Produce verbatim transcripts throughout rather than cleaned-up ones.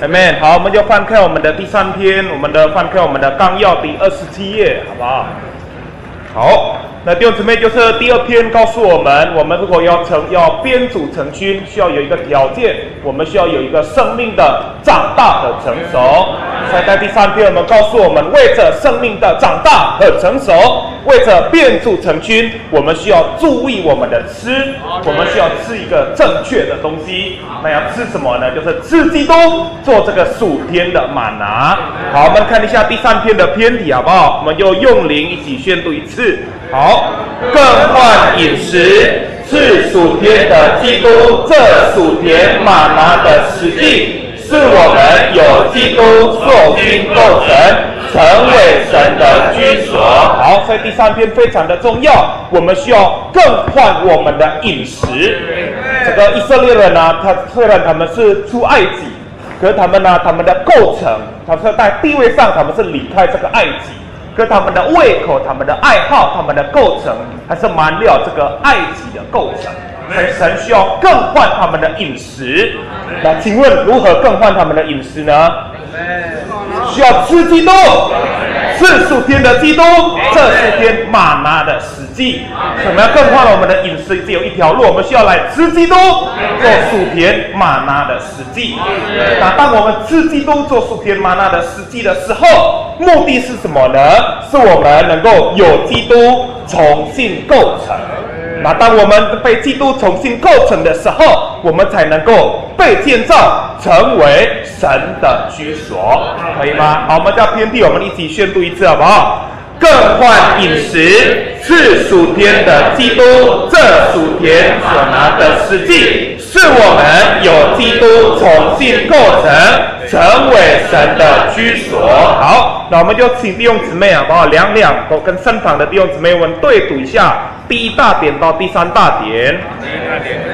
Amen。好，我们就翻开我们的第三篇，我们的翻开我们的纲要第二十七页，好不好？好，那弟兄姊妹就是第二篇告诉我们，我们如果要成要编组成军，需要有一个条件，我们需要有一个生命的长大和成熟。所以在第三篇，我们告诉我们，为着生命的长大和成熟，为着编组成军，我们需要注意我们的吃，我们需要吃一个正确的东西。那要吃什么呢？就是吃基督，做这个属天的玛拿。好，我们看一下第三篇的篇题，好不好？我们就用灵一起宣读一次。好，更换饮食，是属天的基督，这属天玛拿的实际，是我们有基督受精构成，成为神的居所。好，所以第三篇非常的重要，我们需要更换我们的饮食。这个以色列人呢，他虽然他们是出埃及，可是他们呢，他们的构成，他们在地位上他们是离开这个埃及。跟他们的胃口、他们的爱好、他们的构成，还是蛮了这个埃及的构成，所以神需要更换他们的饮食。那请问如何更换他们的饮食呢？需要吃基督，是属天的基督，这属天玛拿的实际。我们要更换我们的饮食，只有一条路，我们需要来吃基督，做属天玛拿的实际。那当我们吃基督、做属天玛拿的实际的时候，目的是什么呢？是我们能够有基督重新构成。那当我们被基督重新构成的时候，我们才能够被建造成为神的居所，可以吗？好，我们叫篇题，我们一起宣读一次，好不好？更换饮食，是属天的基督，这属天所拿的实际，是我们有基督重新构成，成为神的居所。好，那我们就请弟兄姊妹啊，帮我两两都跟身旁的弟兄姊妹们对读一下第一大点到第三大点。第一大点。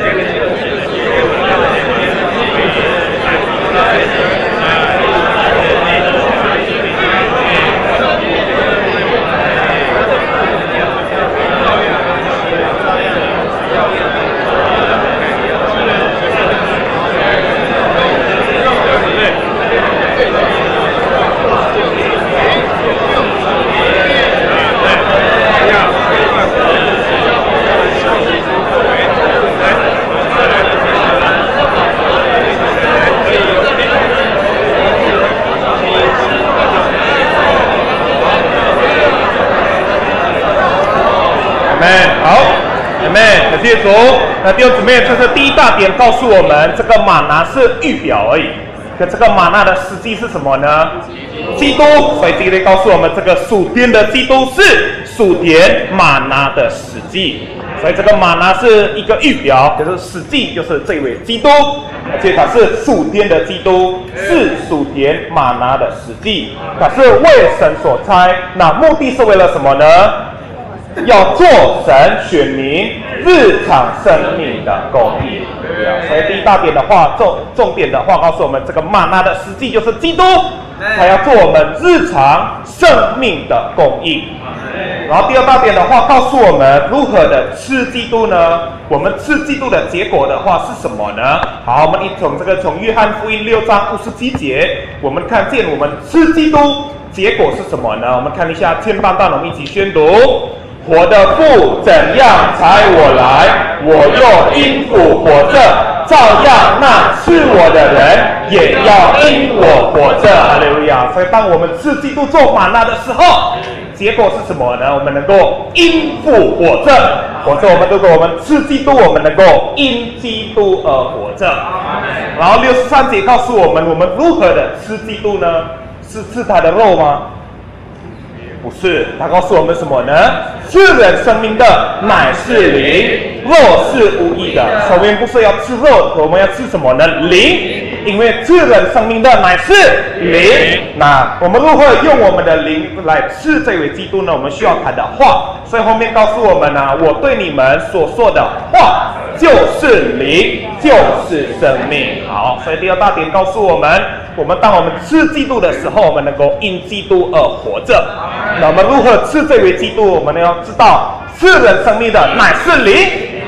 谢主，那弟兄姊妹，这是第一大点，告诉我们这个玛拿是预表而已。可这个玛拿的实际是什么呢？基督。所以这里告诉我们，这个属天的基督是属天玛拿的实际。所以这个玛拿是一个预表，可是实际就是这位基督，而且他是属天的基督，是属天玛拿的实际。他是为神所差，那目的是为了什么呢？要做神选民日常生命的供应，所以第一大点的话，重重点的话告诉我们，这个玛拿的实际就是基督，他要做我们日常生命的供应。然后第二大点的话，告诉我们如何的吃基督呢？我们吃基督的结果的话是什么呢？好，我们一从这个从约翰福音六章五十七节，我们看见我们吃基督结果是什么呢？我们看一下前半段，我们一起宣读。我的父怎样差我来，我又因父活着，照样那吃我的人也要因我活着。哈利路亚！所以当我们吃基督做玛拿的时候，结果是什么呢？我们能够因父活着。或者我们如果我们吃基督，我们能够因基督而活着。然后六十三节告诉我们，我们如何的吃基督呢？是吃他的肉吗？不是，他告诉我们什么呢？吃人生命的乃是灵，肉是无益的。首先不是要吃肉，我们要吃什么呢？灵，因为吃人生命的乃是灵。那我们如何用我们的灵来吃这位基督呢？我们需要他的话，所以后面告诉我们呢、啊，我对你们所说的话就是灵，就是生命。好，所以第二大点告诉我们，我们当我们吃基督的时候，我们能够因基督而活着。那我们如何吃这位基督？我们要知道，吃人生命的乃是灵，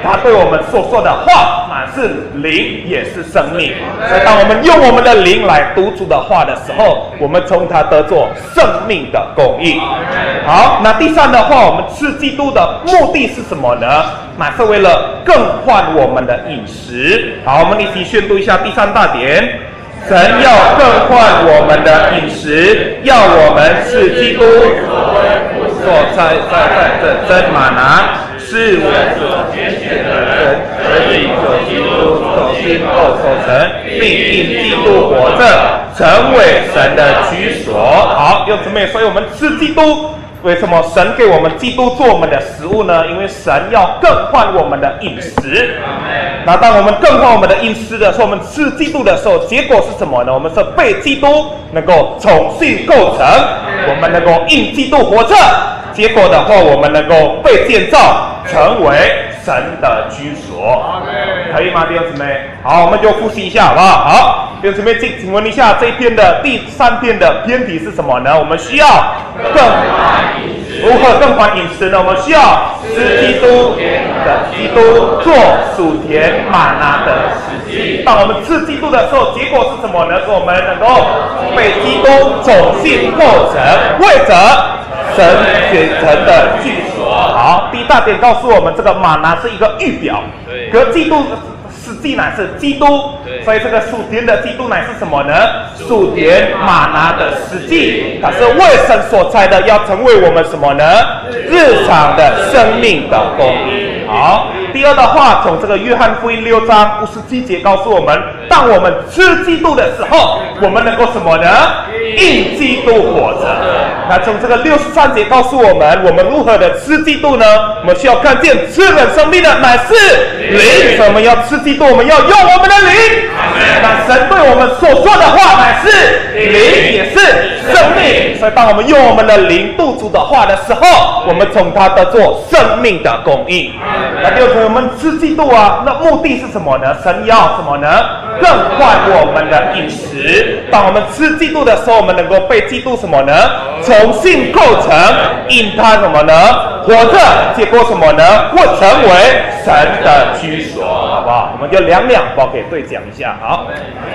他对我们所说的话乃是灵，也是生命。所以当我们用我们的灵来读主的话的时候，我们从他得着生命的供应。好，那第三的话，我们吃基督的目的是什么呢？乃是为了更换我们的饮食。好，我们一起宣读一下第三大点。神要更换我们的饮食，要我们吃基督所在在在的真玛拿，是我所拣选的人，而以所基督所经过所成，并因基督活着，成为神的居所。好，弟兄姊妹，所以我们吃基督。为什么神给我们基督做我们的食物呢？因为神要更换我们的饮食。那当我们更换我们的饮食的时候，我们吃基督的时候，结果是什么呢？我们是被基督能够重新构成，我们能够因基督活着。结果的话，我们能够被建造成为神的居所，可以吗，弟兄姊妹？好，我们就复习一下，好不好？好，弟兄姊妹，请请问一下，这一篇的第三篇的篇题是什么呢？我们需要更如何更换饮食呢？我们需要吃基督的基督做属田玛拿的实际。当我们吃基督的时候，结果是什么呢？是我们能够被基督种性构成，为着神选成的居所。好，第一大点告诉我们，这个玛拿是一个预表，可基督实际乃是基督，所以这个属田的基督乃是什么呢？属田玛拿的实际，它是为神所差的，要成为我们什么呢？日常的生命的供应。好，第二的话，从这个约翰福音六章五十七节告诉我们，当我们吃基督的时候，我们能够什么呢？因基督活着。那从这个六十三节告诉我们，我们如何的吃基督呢？我们需要看见吃人生命的乃是灵，所以我们要吃基督，我们要用我们的灵。那神对我们所说的话乃是灵，也是生命。所以当我们用我们的灵读主的话的时候，我们从他得做生命的供应。那弟兄姊妹，我们吃基督啊，那目的是什么呢？神要什么呢？更换我们的饮食。当我们吃基督的时候，我们能够被基督什么呢？重新构成，因他什么呢？活着，结果什么呢？会成为神的居所，好不好？我们就两两，好，可以对讲一下，好。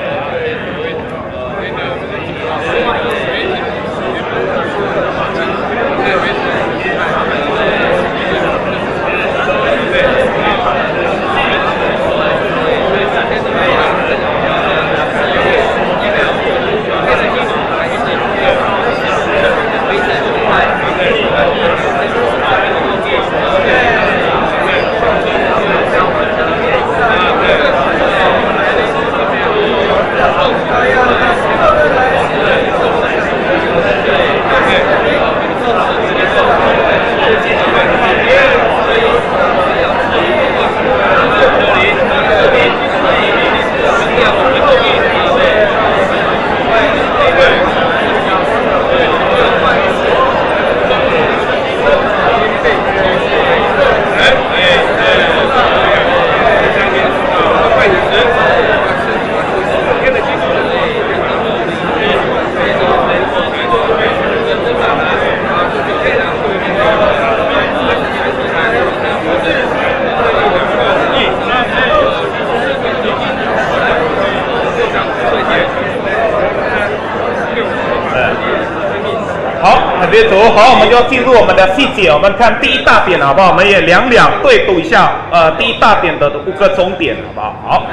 阅读好，我们就进入我们的细节。我们看第一大点，好不好？我们也两两对读一下，呃，第一大点的五个重点，好不好？好。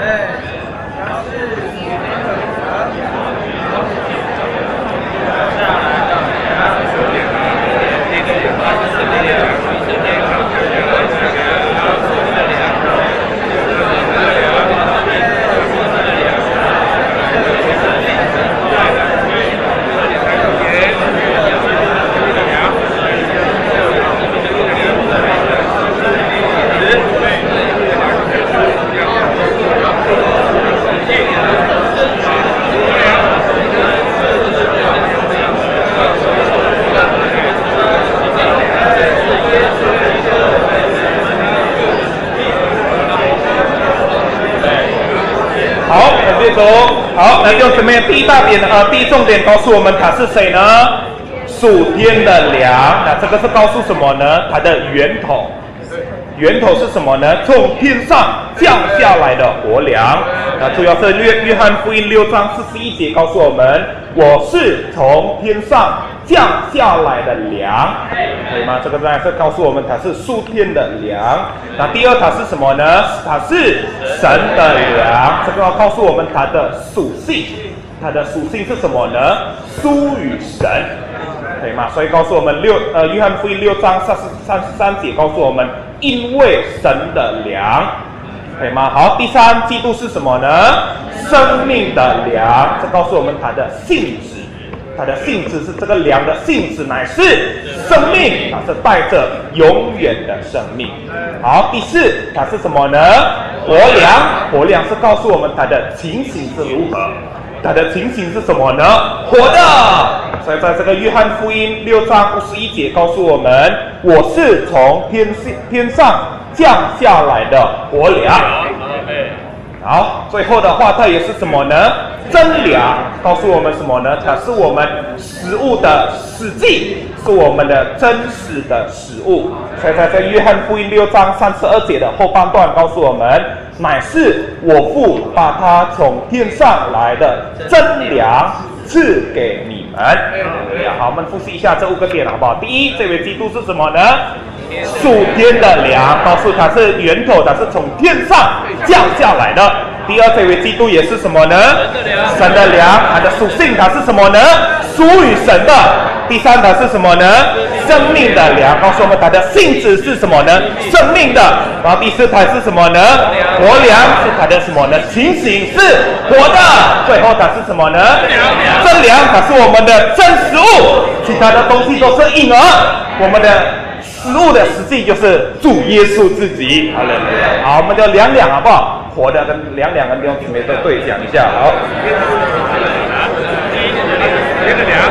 好，那就什么？第一大点，呃，第一重点告诉我们他是谁呢？属天的粮。那这个是告诉什么呢？它的源头。 源头是什么呢？从天上降下来的活粮。那主要是约约翰福音六章四十一节告诉我们，我是从天上降下来的粮，可以吗？这个当然是告诉我们它是属天的粮。那第二，它是什么呢？它是神的粮，这个要告诉我们它的属性。它的属性是什么呢？属于神，可以吗？所以告诉我们六呃约翰福音六章三十三十三节告诉我们，因为神的粮，可以吗？好，第三，基督是什么呢？生命的粮，这告诉我们它的性质。它的性质是这个粮的性质乃是生命，它是带着永远的生命。好，第四，它是什么呢？活粮，活粮是告诉我们它的情形是如何。它的情形是什么呢？活的。所以在这个约翰福音六章五十一节告诉我们，我是从天天上降下来的活粮。好，最后的话，它也是什么呢？真粮，告诉我们什么呢？它是我们食物的实际，是我们的真实的食物。所以在这约翰福音六章三十二节的后半段告诉我们，乃是我父把他从天上来的真粮赐给你们。好，我们复习一下这五个点好不好？第一，这位基督是什么呢？属天的粮，告诉它是源头，它是从天上降下来的。第二，这位基督也是什么呢？神的粮，它的属性它是什么呢？属于神的。第三，它是什么呢？生命的粮，告诉我们它的性质是什么呢？生命的。然后第四，它是什么呢？活粮，是它的什么呢？情形是活的。最后它是什么呢？真粮，它是我们的真食物，其他的东西都是婴儿。我们的食物的实际就是主耶稣自己。好了，好，我们就两两好不好？活的跟两两个弟兄姊妹都对讲一下。好。接着讲。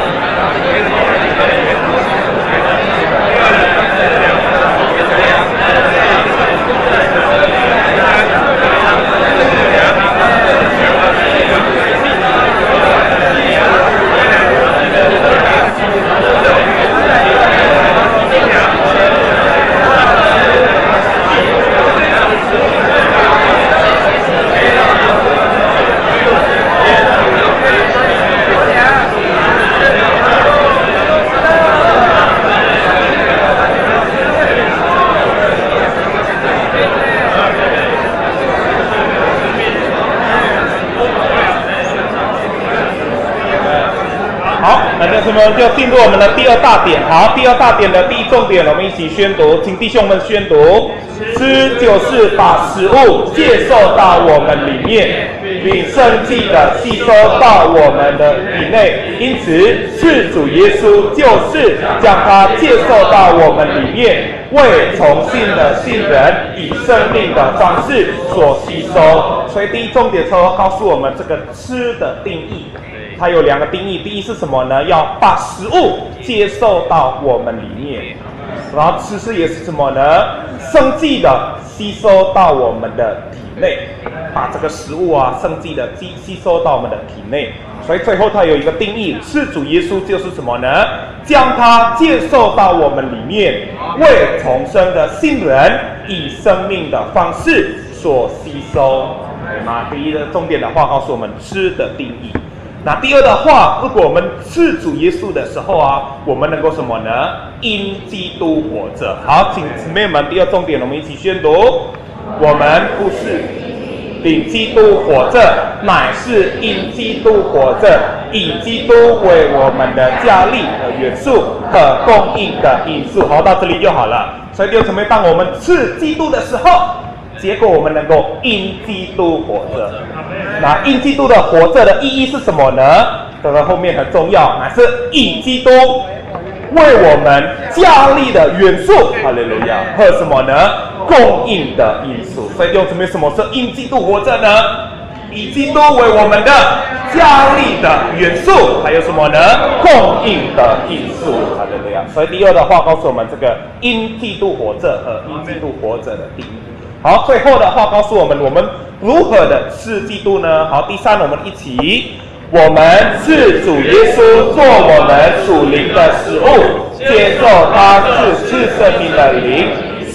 我们就进入我们的第二大点。好，第二大点的第一重点，我们一起宣读，请弟兄们宣读：吃就是把食物接受到我们里面，并生气的吸收到我们的体内。因此，是主耶稣就是将它接受到我们里面，为重信的信人以生命的方式所吸收。所以第一重点说告诉我们这个吃的定义。它有两个定义，第一是什么呢？要把食物接受到我们里面，然后吃是也是什么呢？生计的吸收到我们的体内，把这个食物啊生计的吸吸收到我们的体内。所以最后它有一个定义，是主耶稣就是什么呢？将它接受到我们里面，为重生的信人以生命的方式所吸收。对吗？第一个重点的话告诉我们吃的定义。那第二的话，如果我们是主耶稣的时候啊，我们能够什么呢？因基督活着。好，请姊妹们，第二重点，我们一起宣读：我们不是领基督活着，乃是因基督活着，以基督为我们的加力和元素和供应的因素。好，到这里就好了。所以弟兄姊妹，当我们是基督的时候，结果我们能够因基督活着。那因基督的活着的意义是什么呢？这个后面很重要，乃是以基督为我们加力的元素，哈利路亚，和什么呢？供应的因素。所以弟兄姊妹，什么是因基督活着呢？以基督为我们的加力的元素，还有什么呢？供应的因素，哈利路亚。所以第二的话告诉我们这个因基督活着和因基督活着的定义。好，最后的话告诉我们，我们如何的吃基督呢？好，第三，我们一起，我们是主耶稣做我们属灵的食物，接受他是赐生命的灵，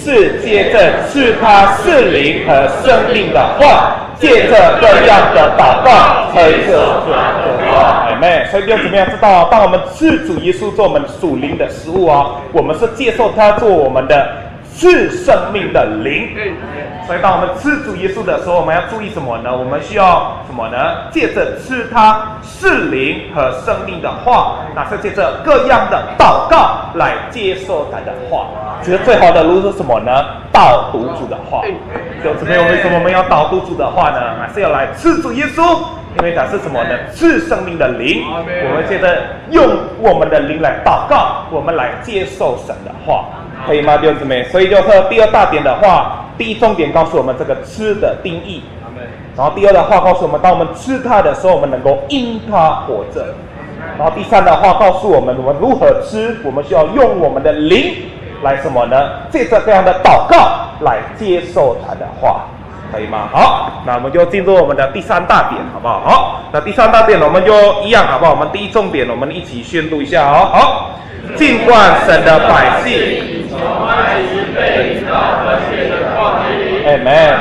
是接着赐他是灵和生命的话，借着各样的祷告和这话，阿们。所以弟兄姊妹要知道，当我们赐主耶稣做我们属灵的食物啊，我们是接受他做我们的赐生命的灵。所以当我们赐主耶稣的时候，我们要注意什么呢？我们需要什么呢？借着赐他是灵和生命的话，那是借着各样的祷告来接受他的话。其实最好的路是什么呢？导读主的话。弟兄姊妹，为什么我们要导读主的话呢？还是要来赐主耶稣，因为他是什么呢？赐生命的灵。我们接着用我们的灵来祷告，我们来接受神的话，可以吗？弟兄姊妹，所以就是第二大点的话。第一重点告诉我们这个吃的定义，然后第二的话告诉我们，当我们吃它的时候，我们能够因它活着。然后第三的话告诉我们，我们如何吃，我们需要用我们的灵来什么呢？借着这样的祷告来接受它的话，可以吗？好，那我们就进入我们的第三大点，好不好？好，那第三大点我们就一样，好不好？我们第一重点，我们一起宣读一下哦。好，尽管神的百姓从埃及被引到和谐的旷野里， Amen。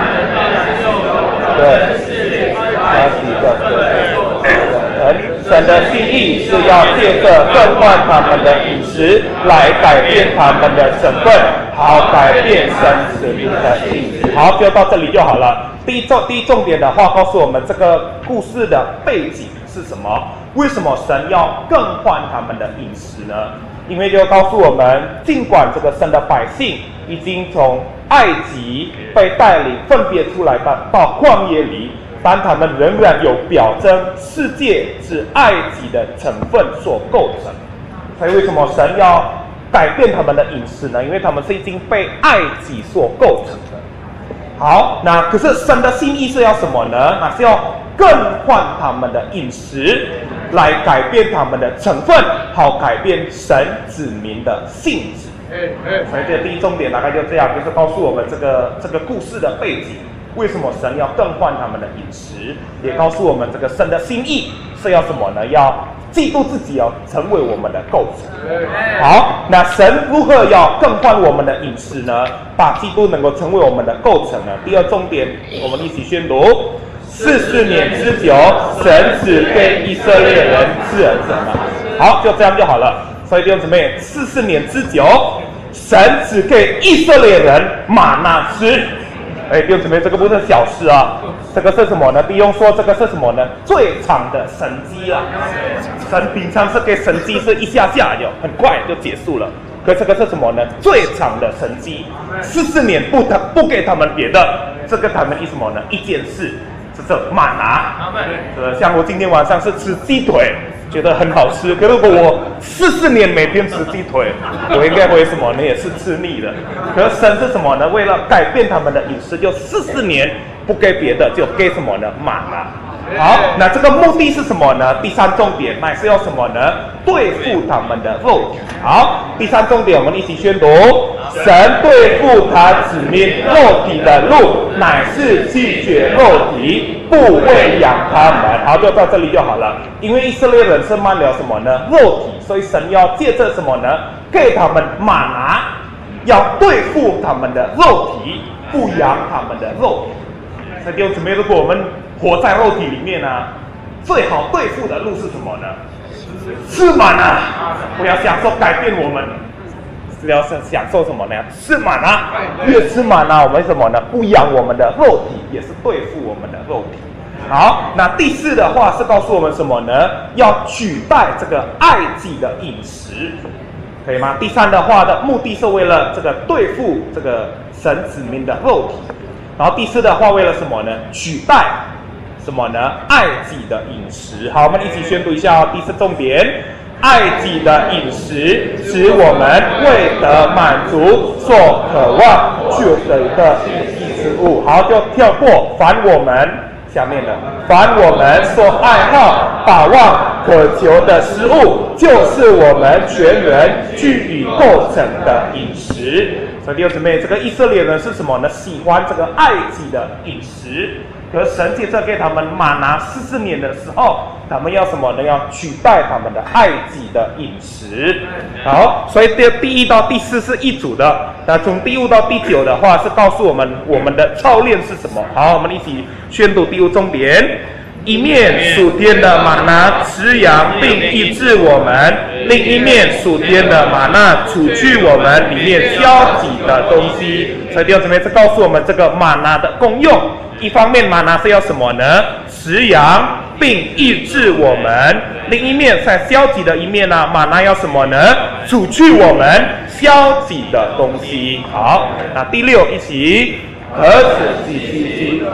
对，他是一个对，神的心意是要借着更换他们的饮食来改变他们的身份，好改变神子民的性质。好，就到这里就好了。第一重第一重点的话，告诉我们这个故事的背景是什么？为什么神要更换他们的饮食呢？因为就告诉我们，尽管这个神的百姓已经从埃及被带领分别出来到到旷野里，但他们仍然有表征世界是埃及的成分所构成。所以为什么神要改变他们的饮食呢？因为他们是已经被埃及所构成的。好，那可是神的心意是要什么呢？那是要更换他们的饮食，来改变他们的成分，好改变神子民的性质。所以这第一重点大概就这样，就是告诉我们这个这个故事的背景，为什么神要更换他们的饮食，也告诉我们这个神的心意是要什么呢？要嫉妒自己要成为我们的构成。好，那神如何要更换我们的饮食呢？把基督能够成为我们的构成呢？第二重点，我们一起宣读：四十年之久，神只给以色列人吃儿子吗？好，就这样就好了。所以弟兄姊妹，四十年之久，神只给以色列人玛纳吃。哎，弟兄姊妹，这个不是小事啊，这个是什么呢？弟兄说这个是什么呢？最长的神迹啊！神平常是给神迹是一下下就很快就结束了，可这个是什么呢？最长的神迹，四十年不他不给他们别的，这个他们一什么呢？一件事，就是玛拿。呃，像我今天晚上是吃鸡腿，觉得很好吃，可如果我四十年每天吃鸡腿，我应该会什么呢？也是吃腻的。可是神是什么呢？为了改变他们的饮食，就四十年不给别的，就给什么呢？玛拿。好，那这个目的是什么呢？第三重点乃是要什么呢？对付他们的肉体。好，第三重点我们一起宣读：神对付他子民肉体的路，乃是拒绝肉体，不喂养他们。好，就到这里就好了。因为以色列人是卖了什么呢？肉体，所以神要借着什么呢？给他们玛拿，要对付他们的肉体，不养他们的肉体。所以弟兄姊妹，如果我们活在肉体里面啊，最好对付的路是什么呢？吃满啊！不要享受改变我们，是要享受什么呢？吃满啊！越吃满啊，我们什么呢？不养我们的肉体，也是对付我们的肉体。好，那第四的话是告诉我们什么呢？要取代这个埃及的饮食，可以吗？第三的话的目的是为了这个对付这个神子民的肉体。然后第四的话，为了什么呢？取代什么呢？埃及的饮食。好，我们一起宣读一下哦。第四重点，埃及的饮食使我们为得满足所渴望就的一个一己之物。好，就跳过凡我们下面的，凡我们所爱好、把望、渴求的食物，就是我们全人俱以构成的饮食。所以弟兄姊妹，这个以色列人是什么呢？喜欢这个埃及的饮食。 可是神借着给他们玛拿四十年的时候，他们要什么呢？要取代他们的埃及的饮食。好，所以第第一到第四是一组的，那从第五到第九的话是告诉我们我们的操练是什么。好，我们一起宣读第五重点。一面属天的玛拿滋养并医治我们，另一面属天的玛拿除去我们里面消极的东西。所以弟兄姊妹，这告诉我们这个玛拿的功用。一方面玛拿是要什么呢？滋养并医治我们。另一面在消极的一面呢，玛拿要什么呢？除去我们消极的东西。好，那第六一起，何此喜兮兮。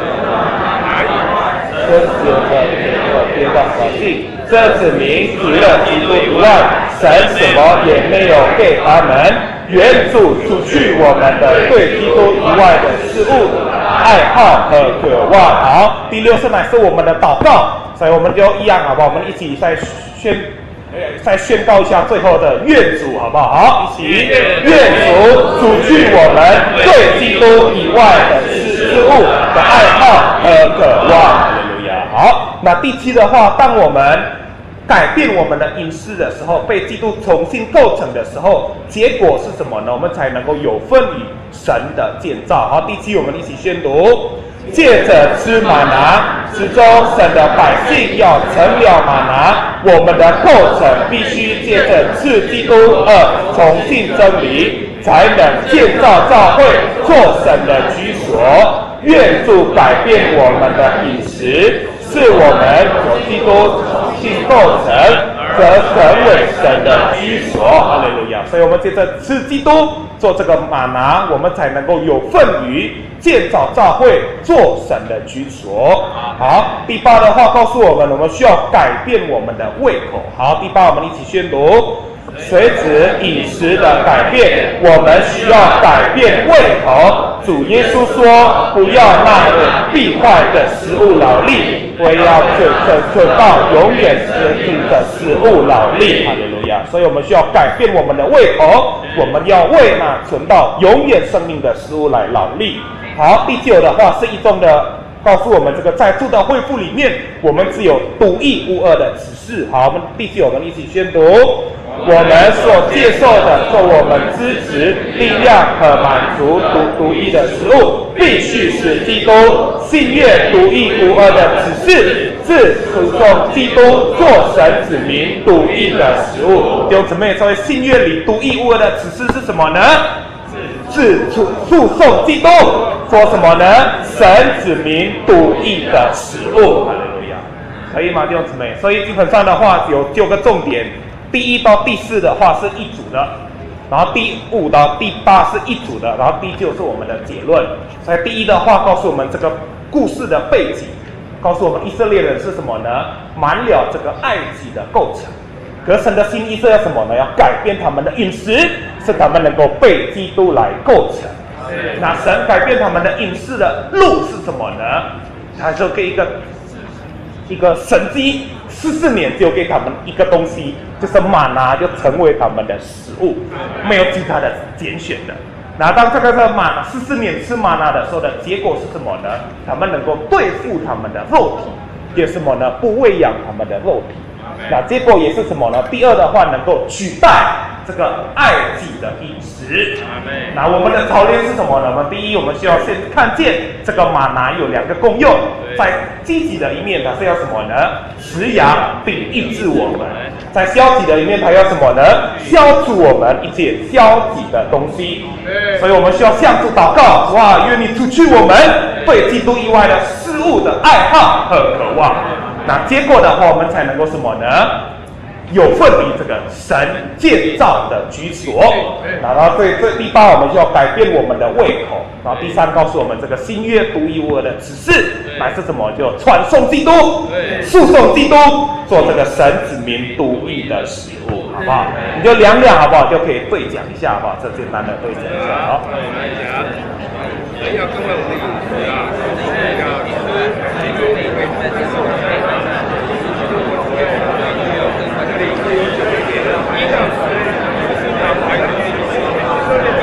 真实的跌倒环境，这指明除了基督以外，神什么也没有给他们。原主除去我们的对基督以外的事物、爱好和渴望。好，第六是乃是我们的祷告，所以我们就一样，好不好？我们一起再宣，再宣告一下最后的愿主，好不好？好，一起愿主除去我们对基督以外的事物的爱好和渴望。好，那第七的话，当我们改变我们的饮食的时候，被基督重新构成的时候，结果是什么呢？我们才能够有份于神的建造。好，第七我们一起宣读：借着吃玛拿，始终神的百姓要成了玛拿，我们的构成必须借着吃基督而重信真理，才能建造教会，做神的居所。愿主改变我们的饮食，是我们有基督重新构成，则成为神的居所。哈利路亚！所以我们接着吃基督，做这个玛拿，我们才能够有份于建造教会，做神的居所。好，第八的话告诉我们，我们需要改变我们的胃口。好，第八我们一起宣读。随着饮食的改变，我们需要改变胃口。主耶稣说：“不要那个必坏的食物劳力，我要存存存到永远生命的食物劳力。”哈利路亚！所以我们需要改变我们的胃口，我们要为那存到永远生命的食物来劳力。好，第九的话是一种的。告诉我们这个在主的恢复里面，我们只有独一无二的指示。好，我们第九，我们一起宣读：我们所接受的，做我们支持、力量和满足独独一的食物，必须是基督信约独一无二的指示，是注重基督做神子民独一的食物。弟兄姊妹，所以信约里独一无二的指示是什么呢？是诉讼基督说什么呢？神子民独一的食物。哈利路亚，可以吗，弟兄姊妹？所以基本上的话有九个重点，第一到第四的话是一组的，然后第五到第八是一组的，然后第九是我们的结论。所以第一的话告诉我们这个故事的背景，告诉我们以色列人是什么呢？满了这个埃及的构成。可是神的心意是要什么呢？要改变他们的饮食，是他们能够被基督来构成。那神改变他们的饮食的路是什么呢？他就给一个一个神迹，四十年就给他们一个东西，就是玛拿，就成为他们的食物，没有其他的拣选的。那当这个是玛拿四十年吃玛拿的时候的结果是什么呢？他们能够对付他们的肉体，也是什么呢？不喂养他们的肉体。那结果也是什么呢？第二的话，能够取代这个埃及的饮食。那我们的操练是什么呢？我们第一，我们需要先看见这个玛拿有两个功用，在积极的一面，它是要什么呢？食养并医治我们；在消极的一面，它要什么呢？消除我们一切消极的东西。所以我们需要向主祷告，哇，愿你除去我们对基督以外的事物的爱好和渴望。那结果的话，我们才能够什么呢？有份于这个神建造的居所。然后对对第八，我们就要改变我们的胃口。然后第三，告诉我们这个新约独一无二的指示，乃是什么？就传颂基督，诉讼基督，做这个神子民独一的食物，好不好？你就量量，好不好？就可以对讲一下，好不好？这简单的对讲一下，好。人要跟我们的饮食啊，要吃基督里面的。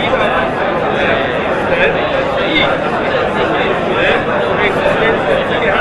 人意，人每个人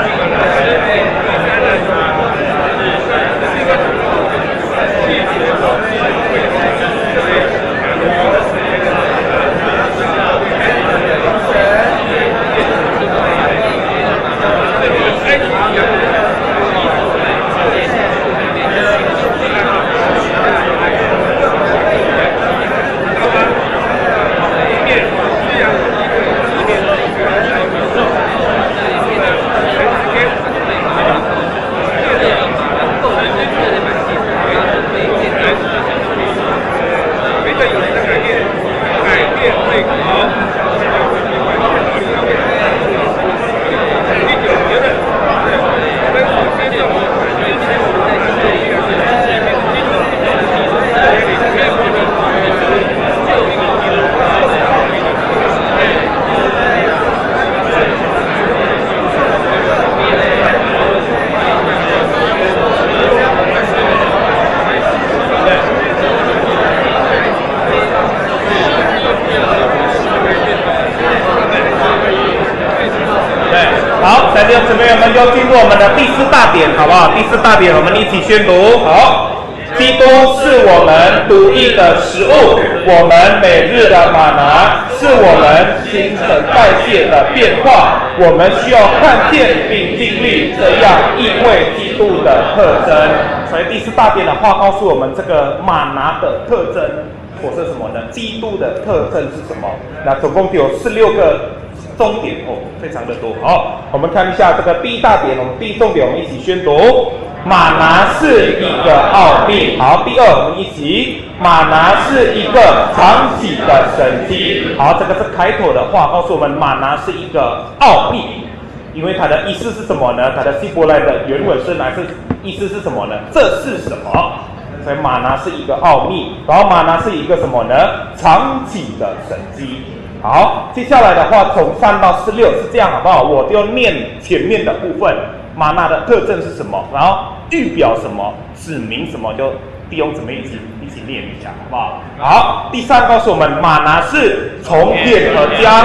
我们的第四大点，好不好？第四大点，我们一起宣读。好，基督是我们独一的食物，我们每日的玛拿是我们新陈代谢的变化，我们需要看见并经历这样意味基督的特征。所以第四大点的话，告诉我们这个玛拿的特征，或是什么呢？基督的特征是什么？那总共有十六个重点哦，非常的多。好，我们看一下这个第一大点，我们第一重点，我们一起宣读。玛拿是一个奥秘。好，第二，我们一起，玛拿是一个长期的神迹。好，这个是开头的话，告诉我们玛拿是一个奥秘，因为它的意思是什么呢？它的希伯来的原文是来自意思是什么呢？这是什么？所以玛拿是一个奥秘，然后玛拿是一个什么呢？长期的神迹。好，接下来的话从三到十六是这样，好不好？我就念前面的部分，玛拿的特征是什么，然后预表什么，指明什么，就弟兄姊妹一起一起念一下，好不好？好，第三告诉我们，玛拿是从天而降，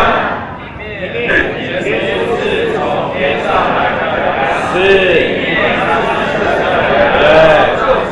是从天上来的，是，对。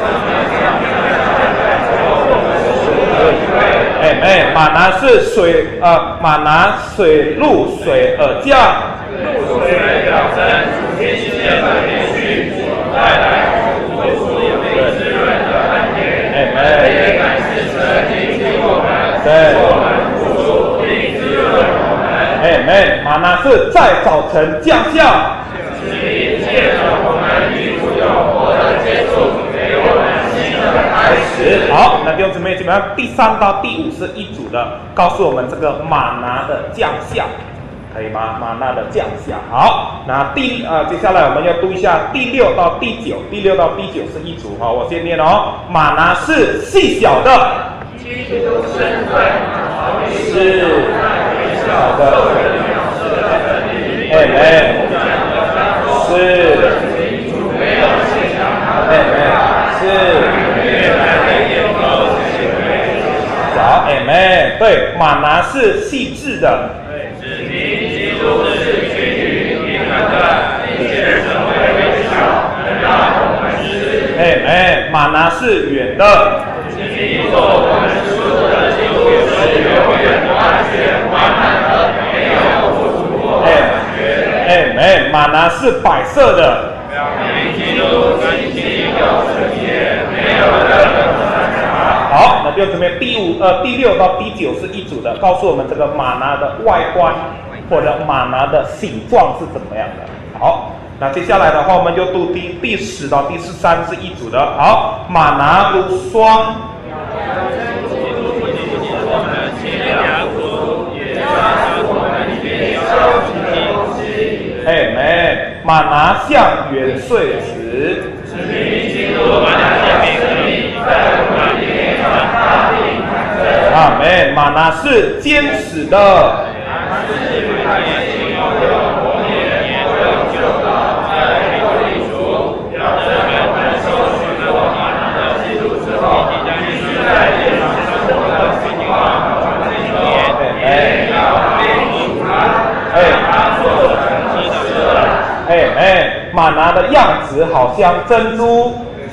哎哎，玛拿是水呃，玛拿水入水而降，入水表征天线的连续，带来丰富有力滋润的恩典。哎哎，也感谢神听听我们，对，我们付出并滋润我们。哎哎，玛拿是在早晨降下，是借着我们与主有活的接触，给我们新的开始。好，那弟兄姊妹，基本上第三到第五是一组的，告诉我们这个玛拿的降下，可以吗？玛拿的降下。好，那第呃接下来我们要读一下第六到第九，第六到第九是一组。好，我先念哦。玛拿是细小的，基督身份是微小的，哎哎，是，哎哎，是。好，哎妹，对，玛拿是细致的，指明基督是趋于平衡的，并且成为微小，能让我们吃。哎妹，玛拿是圆的，指明做我们吃的基督是永远完全完满的，没有不足或短缺。哎妹，玛拿是白色的，表明基督根基有纯洁，没有任何。好，那弟兄姊妹，第五呃第六到第九是一组的，告诉我们这个玛拿的外观或者玛拿的形状是怎么样的。好，那接下来的话，我们就读第第十到第十三是一组的。好，玛拿如霜，哎没，玛拿像元穗子，阿门。玛拿是坚实的，哎哎，玛拿的样子好像珍珠。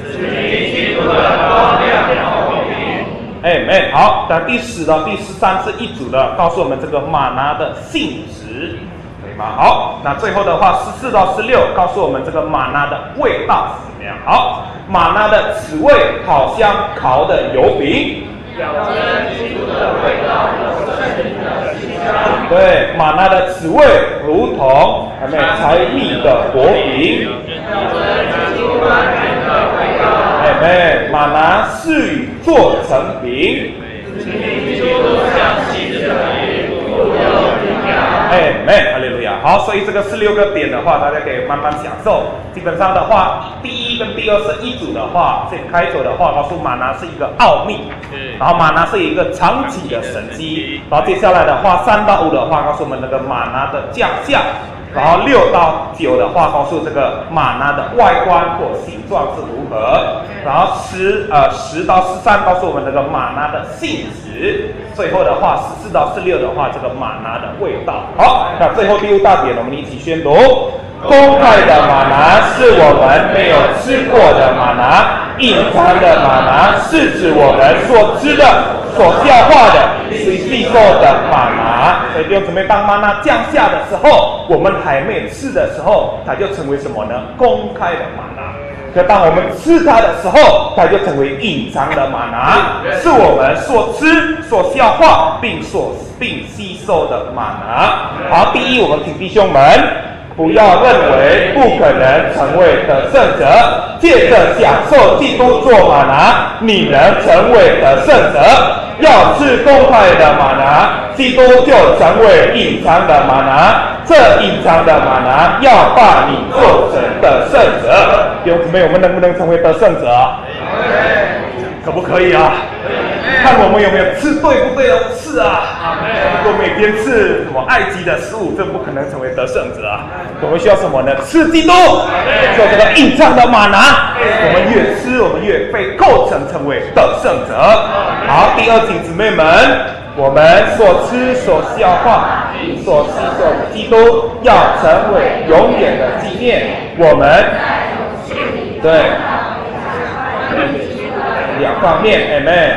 哎妹，好，那第十到第十三是一组的，告诉我们这个玛拿的性质，可以吗？好，那最后的话十四到十六告诉我们这个玛拿的味道是怎么样。好，玛拿的滋味好像烤的油饼，表征基督的味道有圣灵的馨香。对，玛拿的滋味如同还没柴蜜的薄饼，表征基督完全的味道。哎妹，玛拿是与做成饼，哎妹，哈利路亚。好，所以这个十六个点的话，大家可以慢慢享受。基本上的话，第一跟第二是一组的话，这开头的话告诉玛拿是一个奥秘，然后玛拿是一个长期的神迹，然后接下来的话三到五的话告诉我们那个玛拿的降下。然后六到九的话，告诉这个玛拿的外观或形状是如何。然后十呃十到十三告诉我们这个玛拿的性质。最后的话，十四到十六的话，这个玛拿的味道。好，那最后第五大点，我们一起宣读。 公开的玛拿是我们没有吃过的玛拿，隐藏的玛拿是指我们所知的、所消化的、所吸收的玛拿。所以弟兄姊妹，当玛拿降下的时候，我们还没吃的时候，它就成为什么呢？公开的玛拿。可当我们吃它的时候，它就成为隐藏的玛拿，是我们所吃、所消化并所并吸收的玛拿。好，第一，我们请弟兄们不要认为不可能成为得胜者，借着享受基督做玛拿，你能成为得胜者。要吃公开的玛拿，基督就成为隐藏的玛拿。这隐藏的玛拿要把你做成得胜者。弟兄姊妹，我们能不能成为得胜者？可不可以啊？看我们有没有吃对不对的吃啊？如果每天吃什么埃及的食物，这不可能成为得胜者啊。我们需要什么呢？吃基督，做这个隐藏的玛拿。我们越吃，我们越被构成成为得胜者。好，第二，请姊妹们，我们所吃、所消化、所吸收的基督，要成为永远的纪念。我们对两方面 ，Amen。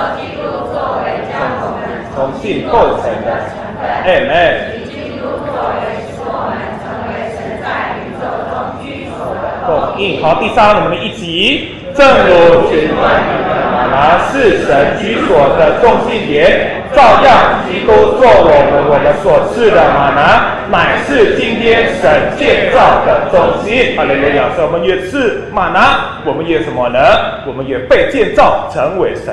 从信构成的 ，Amen。供应。好，第三，我们一起，正如询问玛拿是神居所的中心点，照样基督做我们我们所吃的玛拿，乃是今天神建造的中心。哈利路亚！所以我们越吃玛拿，我们越什么呢？我们越被建造成为神